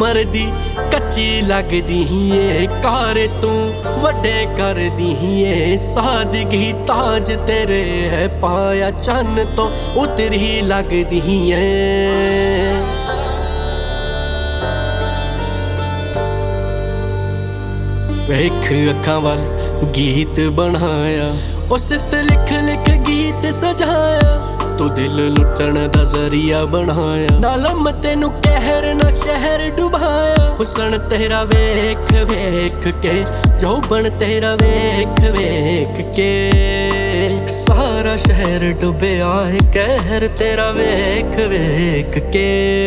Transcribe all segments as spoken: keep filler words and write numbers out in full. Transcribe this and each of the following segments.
उम्र दी कच्ची लगदी ए कार तू वड्डे कर दी ए सादगी ताज तेरे है पाया चन्न तो उतरी लगदी ए वेख अखां वल गीत बनाया ओ सिफ्त लिख लिख गीत सजाया तू दिल लुटण दा जरिया बनाया ना लम तेनू कहर ना शहर डुबाया हुसन तेरा वेख वेख के जौबन तेरा वेख वेख के सारा शहर डुबया है कहर तेरा वेख वेख के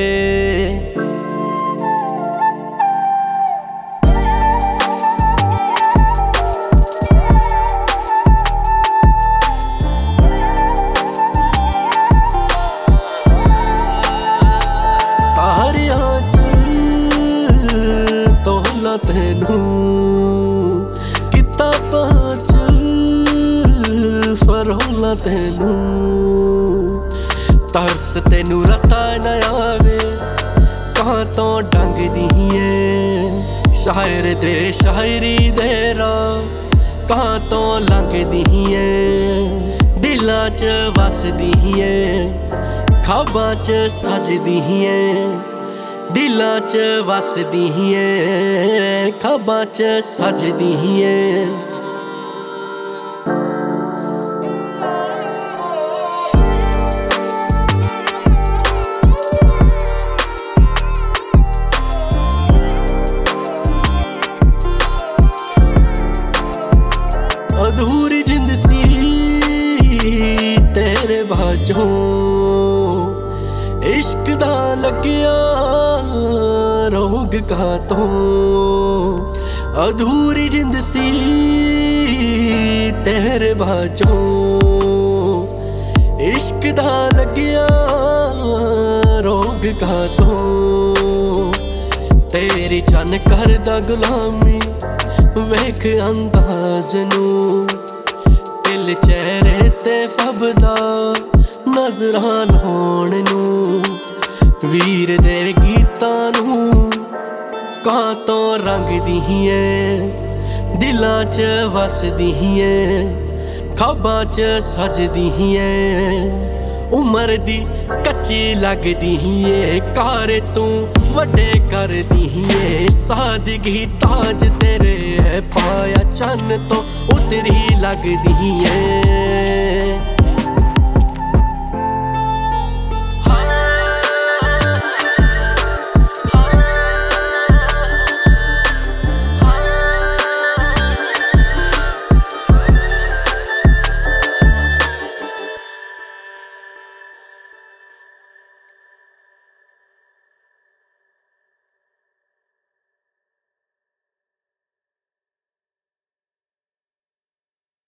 तेनू किता पाच फरोला तेनू तरस तेनू रता न आवे कहाँ तो डंग दी है शायर दे शायरी दे राह कहाँ तो लंघ दी है दिलां च वसदी है ख्वाबां च सजदी है दिलां च वसदी ऐ ख्वाबां च सजदी ऐ अधूरी जिंद सी तेरे बाजों इश्क दा लग्या रोग का तो अधूरी जिंद सी तेरे बाजों इश्क दा लग्या रोग का तो तेरी चन करदा गुलामी वेख अंदाज नू दिल चेहरे ते फबदा नजरां लाउण नू वीर दे गीतां नू कहाँ तो रंग दी है दिलां च वसदी है ख्वाबां च सजदी है उम्र दी कच्ची लगदी है कार तू वड्डे कर दी है सादगी ताज तेरे है पाया चन्न तो उतरी लगदी है।